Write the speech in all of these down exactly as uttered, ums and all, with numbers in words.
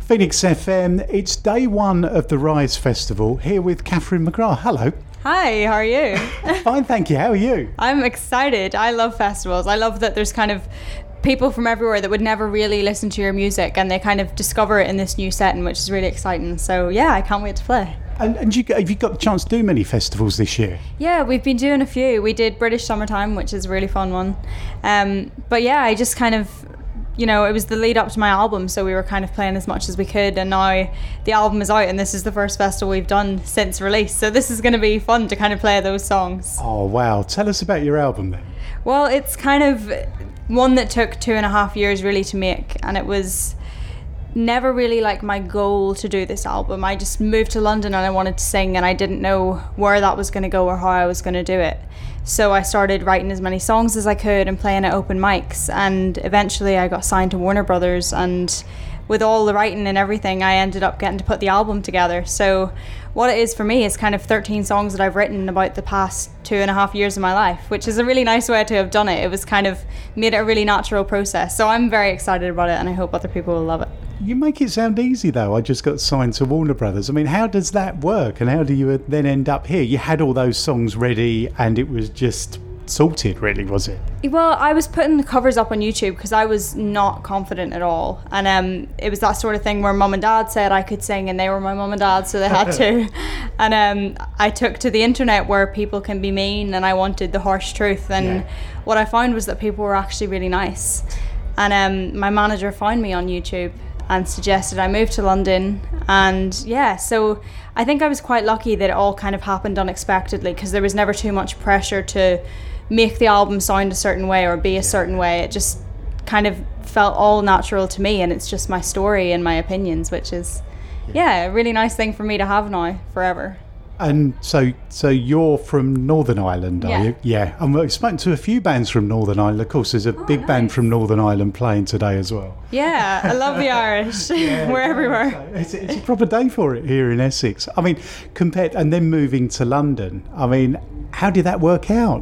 Phoenix F M, it's day one of the Rise Festival, here with Catherine McGrath. Hello. Hi, how are you? Fine, thank you. How are you? I'm excited. I love festivals. I love that there's kind of people from everywhere that would never really listen to your music and they kind of discover it in this new setting, which is really exciting. So yeah, I can't wait to play. And, and you, have you got the chance to do many festivals this year? Yeah, we've been doing a few. We did British Summertime, which is a really fun one. Um, but yeah, I just kind of, you know, it was the lead up to my album, so we were kind of playing as much as we could, and now the album is out and this is the first festival we've done since release, so this is going to be fun to kind of play those songs. Oh wow, tell us about your album then. Well, it's kind of one that took two and a half years really to make, and it was never really like my goal to do this album. I just moved to London and I wanted to sing, and I didn't know where that was going to go or how I was going to do it. So I started writing as many songs as I could and playing at open mics, and eventually I got signed to Warner Brothers, and with all the writing and everything I ended up getting to put the album together. So what it is for me is kind of thirteen songs that I've written about the past two and a half years of my life, which is a really nice way to have done it. It was kind of made it a really natural process. So I'm very excited about it, and I hope other people will love it. You make it sound easy though. I just got signed to Warner Brothers. I mean, how does that work, and how do you then end up here? You had all those songs ready and it was just sorted, really, was it? Well, I was putting the covers up on YouTube because I was not confident at all, and um, it was that sort of thing where mum and dad said I could sing, and they were my mum and dad, so they had to. And um, I took to the internet where people can be mean, and I wanted the harsh truth, and yeah. What I found was that people were actually really nice. And um, my manager found me on YouTube and suggested I move to London, and yeah, so I think I was quite lucky that it all kind of happened unexpectedly, because there was never too much pressure to make the album sound a certain way or be a certain way. It just kind of felt all natural to me, and it's just my story and my opinions, which is yeah, a really nice thing for me to have now forever. And so so you're from Northern Ireland, are yeah. you? Yeah. And we've spoken to a few bands from Northern Ireland. Of course, there's a oh, big nice. band from Northern Ireland playing today as well. Yeah, I love the Irish. Yeah, We're everywhere. It's, it's a proper day for it here in Essex. I mean, compared, and then moving to London, I mean, how did that work out?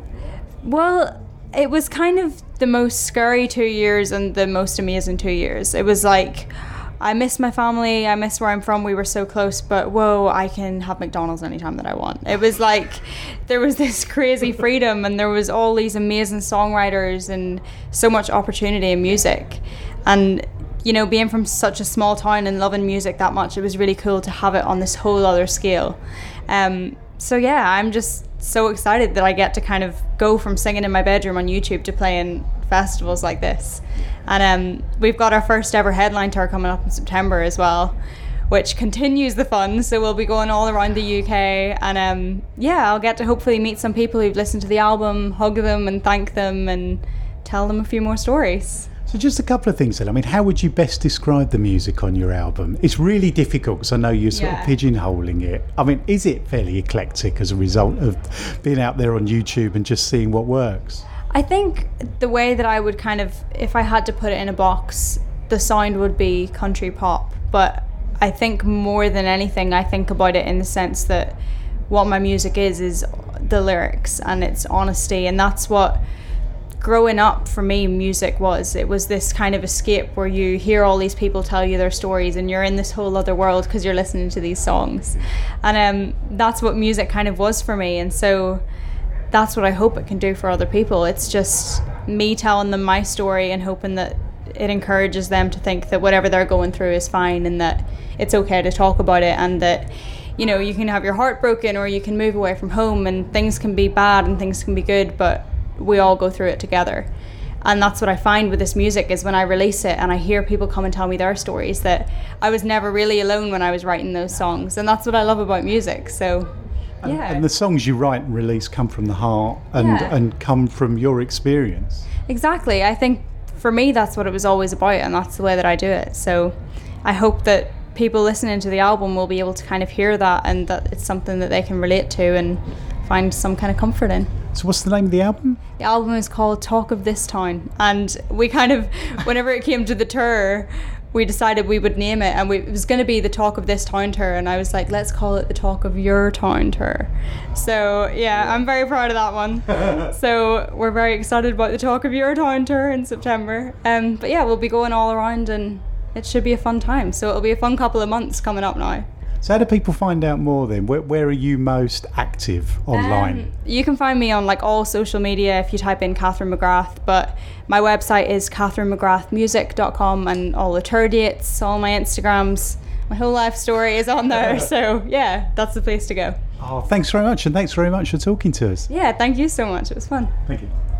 Well, it was kind of the most scary two years and the most amazing two years. It was like, I miss my family, I miss where I'm from, we were so close, but whoa, I can have McDonald's anytime that I want. It was like, there was this crazy freedom, and there was all these amazing songwriters and so much opportunity in music. And, you know, being from such a small town and loving music that much, it was really cool to have it on this whole other scale. Um, so yeah, I'm just so excited that I get to kind of go from singing in my bedroom on YouTube to playing festivals like this. And um, we've got our first ever headline tour coming up in September as well, which continues the fun. So we'll be going all around the U K, and um, yeah, I'll get to hopefully meet some people who've listened to the album, hug them and thank them and tell them a few more stories. So just a couple of things then. I mean, how would you best describe the music on your album? It's really difficult because I know you're sort yeah. of pigeonholing it. I mean, is it fairly eclectic as a result of being out there on YouTube and just seeing what works? I think the way that I would kind of, if I had to put it in a box, the sound would be country pop. But I think more than anything, I think about it in the sense that what my music is, is the lyrics and its honesty. And that's what growing up for me music was. It was this kind of escape where you hear all these people tell you their stories, and you're in this whole other world because you're listening to these songs. And um, that's what music kind of was for me. And so that's what I hope it can do for other people. It's just me telling them my story and hoping that it encourages them to think that whatever they're going through is fine, and that it's okay to talk about it, and that, you know, you can have your heart broken or you can move away from home, and things can be bad and things can be good, but we all go through it together. And that's what I find with this music, is when I release it and I hear people come and tell me their stories, that I was never really alone when I was writing those songs. And that's what I love about music. So And, yeah. and the songs you write and release come from the heart and, Yeah. and come from your experience. Exactly. I think for me that's what it was always about, and that's the way that I do it. So I hope that people listening to the album will be able to kind of hear that, and that it's something that they can relate to and find some kind of comfort in. So what's the name of the album? The album is called Talk of This Town, and we kind of, whenever it came to the tour, we decided we would name it, and we, it was going to be the Talk of This Town tour, and I was like, let's call it the Talk of Your Town tour. So yeah, I'm very proud of that one. So we're very excited about the Talk of Your Town tour in September. Um, but yeah, we'll be going all around, and it should be a fun time. So it'll be a fun couple of months coming up now. So how do people find out more then? Where, where are you most active online? Um, you can find me on like all social media if you type in Catherine McGrath, but my website is catherine mcgrath music dot com, and all the tour dates, all my Instagrams, my whole life story is on there. So yeah, that's the place to go. Oh, thanks very much, and thanks very much for talking to us. Yeah, thank you so much. It was fun. Thank you.